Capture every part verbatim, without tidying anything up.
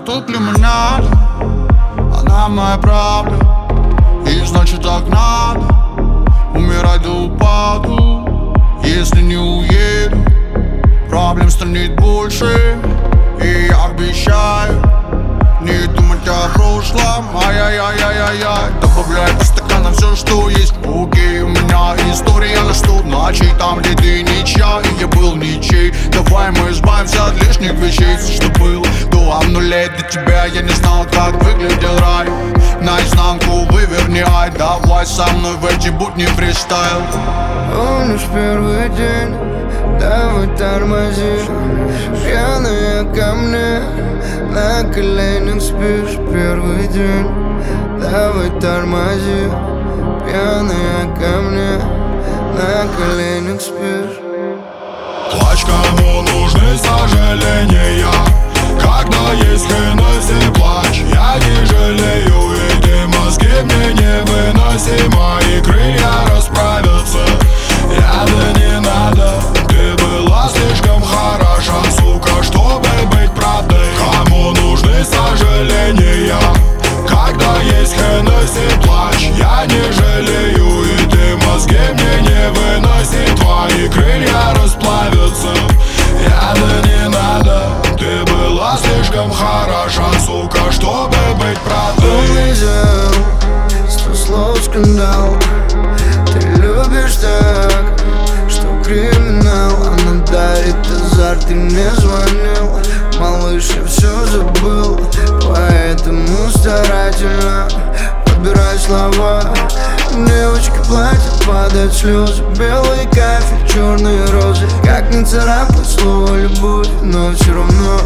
тут лимонада, она моя правда, и значит так надо умирать до упаду. Если не уеду, проблем станет больше, и я обещаю не думать о прошлом. Ай-яй-яй-яй-яй, добавляй по стаканам все, что есть. Окей, у меня история на сто ночей, там, где ты ничья, и я был ничей. Давай мы избавимся от лишних вещей. Все, что было до нулей для тебя, я не знал, как выглядел рай. Наизнанку выверни, ай, давай со мной в эти будни фристайл. Помнишь первый день, давай тормози. Пьяная ко мне, на коленях спишь. Первый день, давай тормози. Пьяная ко мне, на коленях спишь. Плачь, кому нужны сожаления, когда есть Хеннесси, плачь. Я не жалею, и ты мозги мне невыносимо, и крылья расправятся. Рядом не надо, ты была слишком хороша, сука, чтобы быть правдой. Кому нужны сожаления, когда есть Хеннесси, плачь. Я не жалею, и ты мозги мне не выноси, твои крылья расплавятся. Рядом не надо, ты была слишком хороша, сука, чтобы быть правдой. Он взял сто слов скандал. Ты любишь так, что криминал. Она дарит азарт, ты мне звонил. Малыш, я все забыл, поэтому старательно подбирай слова. Девочки платят, падают слезы. Белый кафель, черные розы. Как не царапать слово любовь, но все равно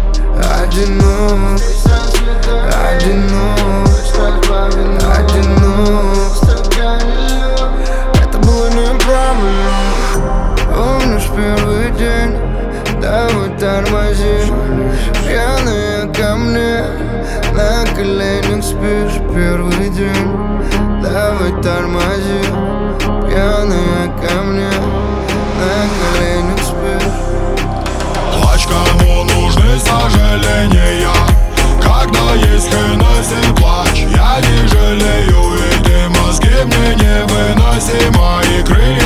одинок, одинок, одинок. Это было неправильно. Помнишь первый день, давай тормози. Пьяная ко мне, на коленях спишь. Первый день, давай тормози. Пьяная ко мне, на коленях спишь. Плачь, кому нужны сожаления, когда есть Хеннесси, плачь. Я не жалею, и ты мозги мне невыносимо, и крылья